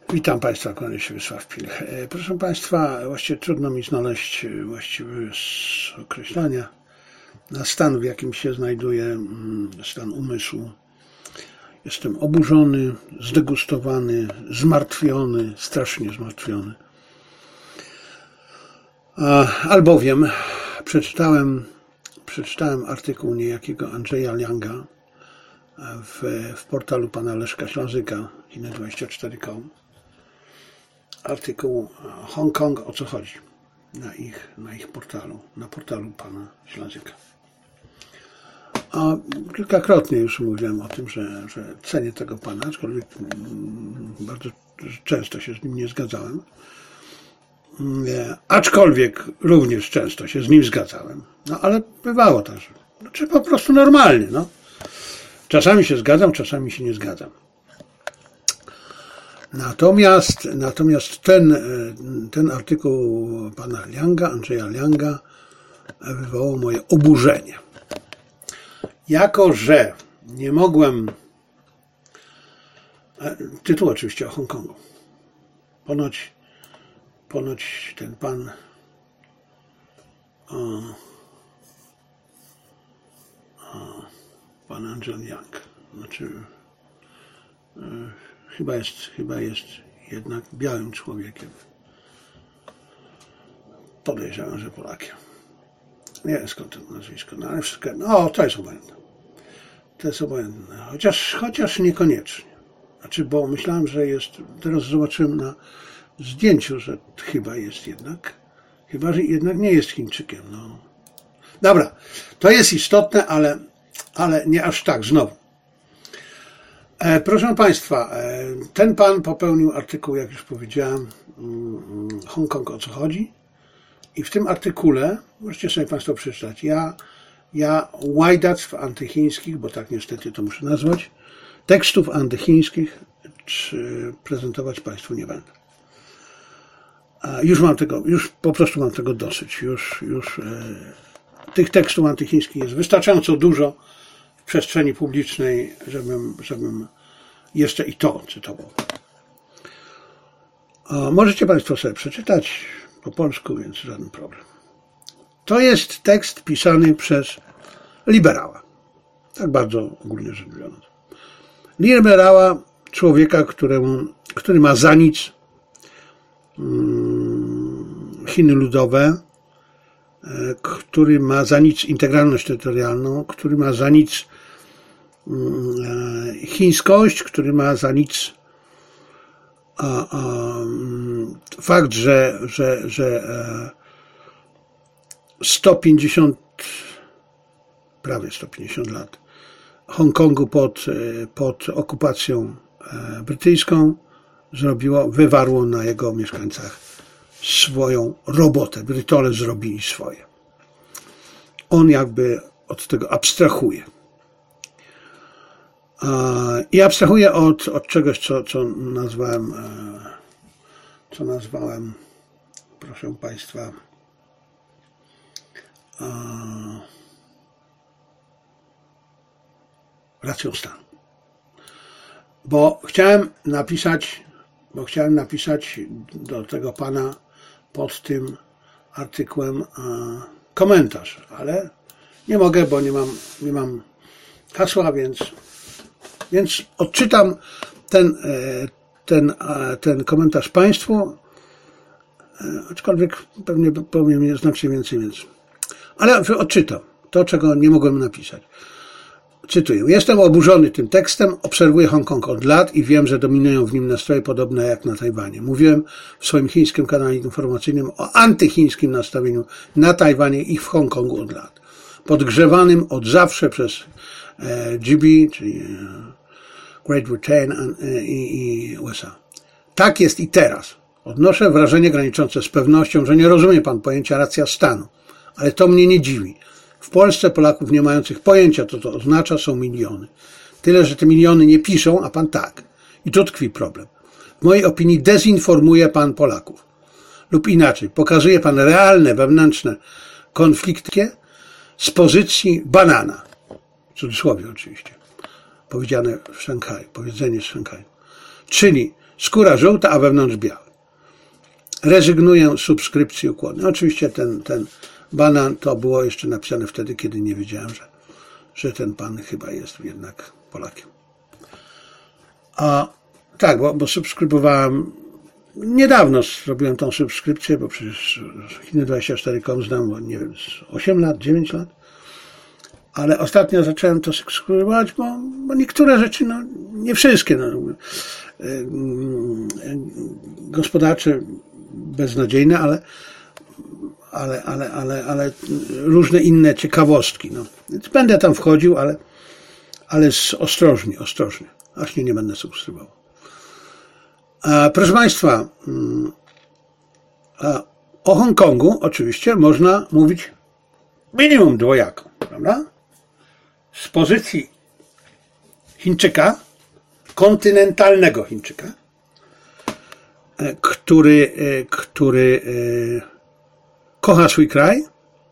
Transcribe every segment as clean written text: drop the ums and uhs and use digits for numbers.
Witam Państwa, kłaniam się Wiesław Pilch. Proszę Państwa, właściwie trudno mi znaleźć właściwy określenia na stan, w jakim się znajduję, stan umysłu. Jestem oburzony, zdegustowany, zmartwiony, strasznie zmartwiony. Albowiem przeczytałem artykuł niejakiego Andrzeja Lianga w portalu pana Leszka Ślązyka, Chiny24.com. Artykuł Hongkong, o co chodzi na ich portalu, na portalu pana Ślązyka. A kilkakrotnie już mówiłem o tym, że cenię tego pana, aczkolwiek bardzo często się z nim nie zgadzałem. Aczkolwiek również często się z nim zgadzałem. No ale bywało tak, że po prostu normalnie, no. Czasami się zgadzam, czasami się nie zgadzam. Natomiast ten artykuł pana Lianga, Andrzeja Lianga, wywołał moje oburzenie. Jako że nie mogłem... Tytuł oczywiście o Hongkongu. Ponoć ten pan pan Andrzej Liang, znaczy chyba jest jednak białym człowiekiem. Podejrzewam, że Polakiem. Nie wiem skąd to nazwisko, no ale wszystko, no to jest obojętne. To jest obojętne, chociaż niekoniecznie. Znaczy, bo myślałem, że jest, teraz zobaczyłem na zdjęciu, że chyba jednak nie jest Chińczykiem. No. Dobra, to jest istotne, ale nie aż tak, znowu. Proszę Państwa, ten pan popełnił artykuł, jak już powiedziałem, Hongkong, o co chodzi. I w tym artykule, możecie sobie Państwo przeczytać, ja łajdactw antychińskich, bo tak niestety to muszę nazwać, tekstów antychińskich prezentować Państwu nie będę. Już po prostu mam tego dosyć. Tych tekstów antychińskich jest wystarczająco dużo w przestrzeni publicznej, żebym jeszcze i to cytował. Możecie Państwo sobie przeczytać po polsku, więc żaden problem. To jest tekst pisany przez liberała. Tak bardzo ogólnie rzecz biorąc. Liberała, człowieka, który ma za nic Chiny ludowe, który ma za nic integralność terytorialną, który ma za nic chińskość, który ma za nic fakt, że prawie 150 lat Hongkongu pod okupacją brytyjską wywarło na jego mieszkańcach swoją robotę. Brytole zrobili swoje. On jakby od tego abstrahuje. I abstrahuje od czegoś, co nazwałem, proszę Państwa, racją stanu. Bo chciałem napisać do tego pana pod tym artykułem komentarz, ale nie mogę, bo nie mam hasła, więc odczytam ten komentarz Państwu, aczkolwiek pewnie powiem znacznie więcej, ale odczytam to, czego nie mogłem napisać. Cytuję. Jestem oburzony tym tekstem, obserwuję Hongkong od lat i wiem, że dominują w nim nastroje podobne jak na Tajwanie. Mówiłem w swoim chińskim kanale informacyjnym o antychińskim nastawieniu na Tajwanie i w Hongkongu od lat. Podgrzewanym od zawsze przez GB, czyli Great Britain i USA. Tak jest i teraz. Odnoszę wrażenie graniczące z pewnością, że nie rozumie pan pojęcia racja stanu, ale to mnie nie dziwi. W Polsce Polaków nie mających pojęcia, co to oznacza, są miliony. Tyle, że te miliony nie piszą, a pan tak. I tu tkwi problem. W mojej opinii dezinformuje pan Polaków. Lub inaczej, pokazuje pan realne, wewnętrzne konflikty z pozycji banana. W cudzysłowie oczywiście. Powiedziane w Szanghaju, powiedzenie z Szanghaju. Czyli Skóra żółta, a wewnątrz biały. Rezygnuję z subskrypcji ukłonu. Oczywiście ten banan to było jeszcze napisane wtedy, kiedy nie wiedziałem, że ten pan chyba jest jednak Polakiem. A tak, bo subskrybowałem niedawno, zrobiłem tą subskrypcję, bo przecież Chiny24.com znam, bo nie wiem, z 8 lat, 9 lat. Ale ostatnio zacząłem to subskrybować, bo niektóre rzeczy, no nie wszystkie, gospodarcze beznadziejne, ale różne inne ciekawostki. No. Więc będę tam wchodził, ale ostrożnie, aż nie będę subskrybował. Proszę Państwa, o Hongkongu oczywiście można mówić minimum dwojako, prawda? Z pozycji Chińczyka, kontynentalnego Chińczyka, który kocha swój kraj,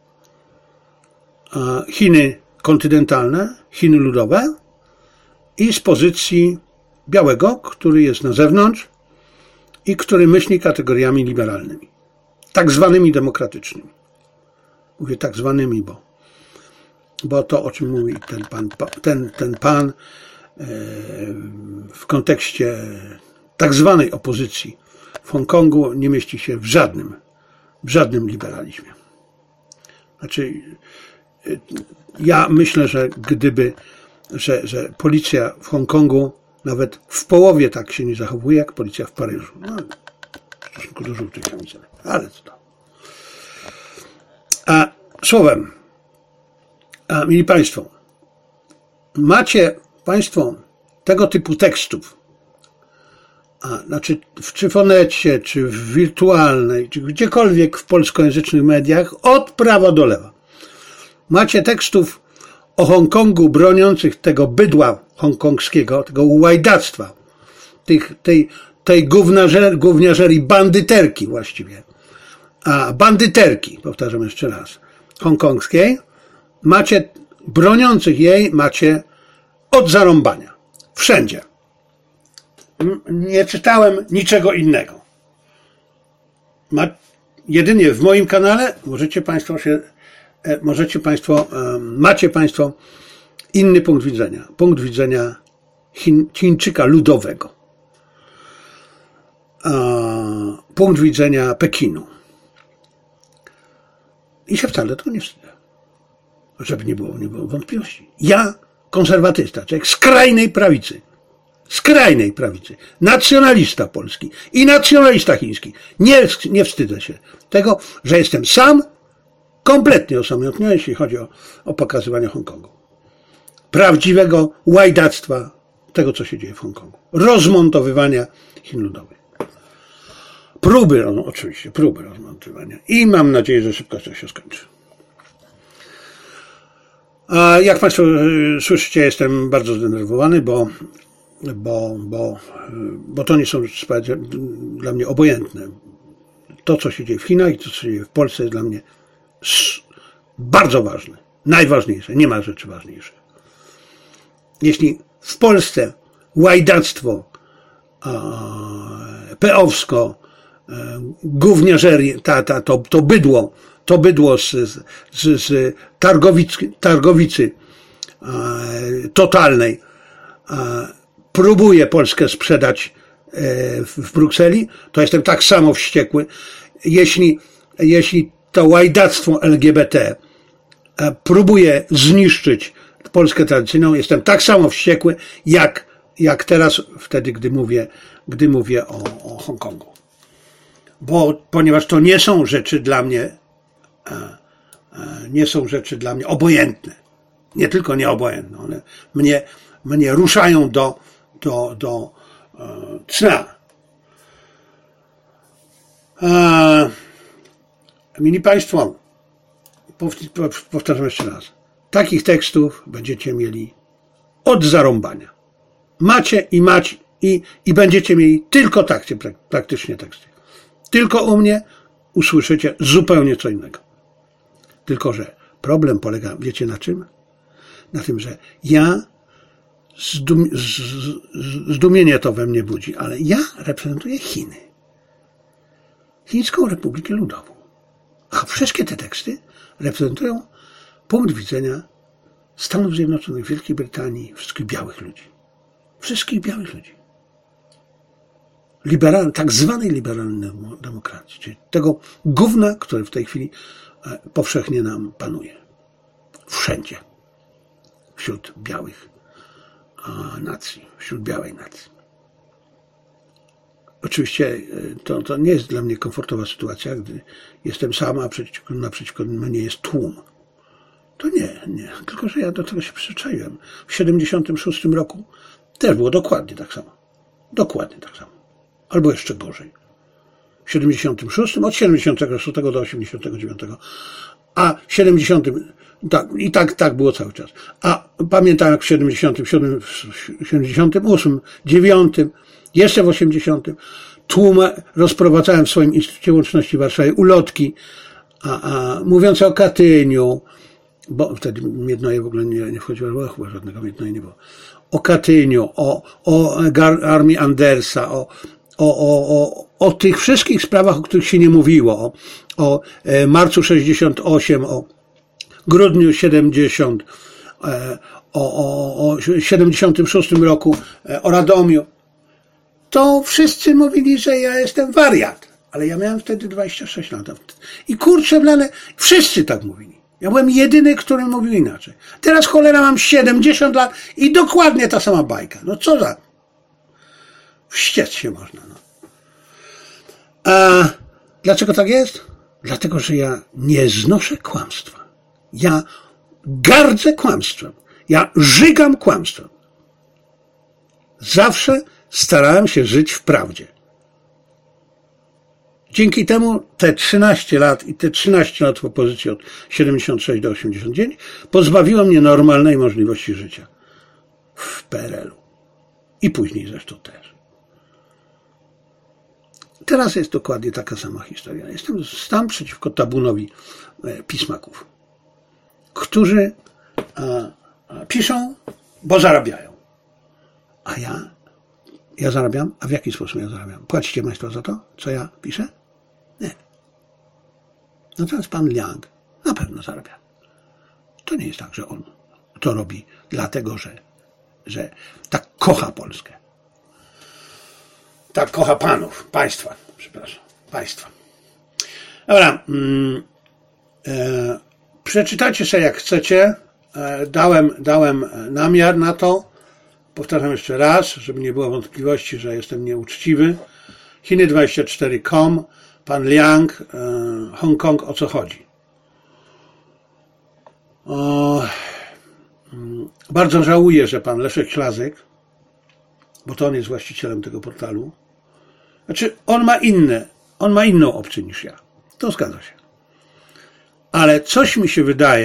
Chiny kontynentalne, Chiny ludowe, i z pozycji białego, który jest na zewnątrz i który myśli kategoriami liberalnymi, tak zwanymi demokratycznymi. Mówię tak zwanymi, bo to, o czym mówi ten pan w kontekście tak zwanej opozycji w Hongkongu nie mieści się w żadnym liberalizmie. Znaczy, ja myślę, że że policja w Hongkongu nawet w połowie tak się nie zachowuje, jak policja w Paryżu. No, w stosunku do żółtych kamizelek. Ale co to? Słowem, mili Państwo, macie Państwo tego typu tekstów, znaczy czy w Onecie, czy w wirtualnej, czy gdziekolwiek w polskojęzycznych mediach, od prawa do lewa. Macie tekstów o Hongkongu broniących tego bydła hongkongskiego, tego łajdactwa, tej gówniarzerii, bandyterki właściwie. Bandyterki, powtarzam jeszcze raz, hongkongskiej, macie broniących jej, macie od zarąbania. Wszędzie. Nie czytałem niczego innego. Jedynie w moim kanale macie Państwo inny punkt widzenia Chińczyka ludowego, punkt widzenia Pekinu. I się wcale to nie wstydzę, żeby nie było wątpliwości. Ja, konserwatysta, człowiek skrajnej prawicy, nacjonalista polski i nacjonalista chiński, nie wstydzę się tego, że jestem sam, kompletnie osamotniony, jeśli chodzi o pokazywanie Hongkongu. Prawdziwego łajdactwa tego, co się dzieje w Hongkongu. Rozmontowywania Chin ludowych. Próby rozmontowywania. I mam nadzieję, że szybko to się skończy. Jak Państwo słyszycie, jestem bardzo zdenerwowany, bo to nie są sprawy dla mnie obojętne. To, co się dzieje w Chinach i to, co się dzieje w Polsce, jest dla mnie bardzo ważne. Najważniejsze. Nie ma rzeczy ważniejszych. Jeśli w Polsce łajdactwo peowsko, gówniarzerie, to bydło z targowicy totalnej próbuje Polskę sprzedać w Brukseli, to jestem tak samo wściekły. Jeśli to łajdactwo LGBT próbuje zniszczyć Polskę tradycyjną, jestem tak samo wściekły, jak teraz, wtedy, gdy mówię o Hongkongu. Ponieważ to nie są rzeczy dla mnie obojętne. Nie tylko nieobojętne, one mnie ruszają do cna. Mili Państwo, powtarzam jeszcze raz. Takich tekstów będziecie mieli od zarąbania. Macie i będziecie mieli tylko takie praktycznie teksty. Tylko u mnie usłyszycie zupełnie co innego. Tylko że problem polega, wiecie na czym? Na tym, że ja zdumienie to we mnie budzi, ale ja reprezentuję Chiny. Chińską Republikę Ludową. A wszystkie te teksty reprezentują punkt widzenia Stanów Zjednoczonych, Wielkiej Brytanii, wszystkich białych ludzi. Wszystkich białych ludzi. Tak zwanej liberalnej demokracji, czyli tego gówna, które w tej chwili powszechnie nam panuje. Wszędzie. Wśród białych nacji, wśród białej nacji. Oczywiście to nie jest dla mnie komfortowa sytuacja, gdy jestem sam, a naprzeciwko mnie jest tłum. To nie. Tylko że ja do tego się przyzwyczaiłem. W 1976 roku też było dokładnie tak samo. Dokładnie tak samo. Albo jeszcze gorzej. W 76, od 76 do 89. A w 70, tak było cały czas. A pamiętam jak w 77, 78, 9, jeszcze w 80 tłum rozprowadzałem w swoim Instytucie Łączności w Warszawie ulotki, mówiące o Katyniu, bo wtedy Miednoje w ogóle nie wchodziło, chyba żadnego Miednoje nie było. O Katyniu, o armii Andersa, o tych wszystkich sprawach, o których się nie mówiło, o marcu 68, o grudniu 70, o 76 roku, o Radomiu. To wszyscy mówili, że ja jestem wariat, ale ja miałem wtedy 26 lat. I kurczę blane, wszyscy tak mówili. Ja byłem jedyny, który mówił inaczej. Teraz cholera mam 70 lat i dokładnie ta sama bajka. No co za... Wściec się można. No. A dlaczego tak jest? Dlatego, że ja nie znoszę kłamstwa. Ja gardzę kłamstwem. Ja żygam kłamstwem. Zawsze starałem się żyć w prawdzie. Dzięki temu te 13 lat i te 13 lat w opozycji od 76 do 89 pozbawiło mnie normalnej możliwości życia w PRL-u. I później zresztą też. Teraz jest dokładnie taka sama historia. Stałem przeciwko tabunowi pismaków, którzy piszą, bo zarabiają. A ja zarabiam? A w jaki sposób ja zarabiam? Płacicie Państwo za to, co ja piszę? Nie. Natomiast pan Liang na pewno zarabia. To nie jest tak, że on to robi dlatego, że tak kocha Polskę. Tak kocha panów, państwa. Dobra. Przeczytajcie sobie jak chcecie. Dałem namiar na to. Powtarzam jeszcze raz, żeby nie było wątpliwości, że jestem nieuczciwy. Chiny24.com, pan Liang, Hongkong, o co chodzi? Bardzo żałuję, że pan Leszek Ślazyk, bo to on jest właścicielem tego portalu, znaczy on ma inną opcję niż ja. To zgadza się. Ale coś mi się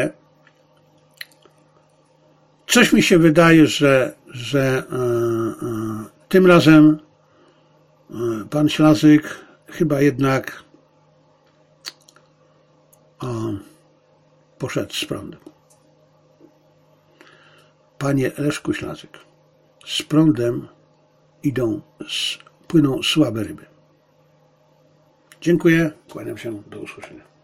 wydaje, że tym razem pan Ślazyk chyba jednak poszedł z prądem. Panie Leszku Ślazyk, z prądem płyną słabe ryby. Dziękuję, kłaniam się, do usłyszenia.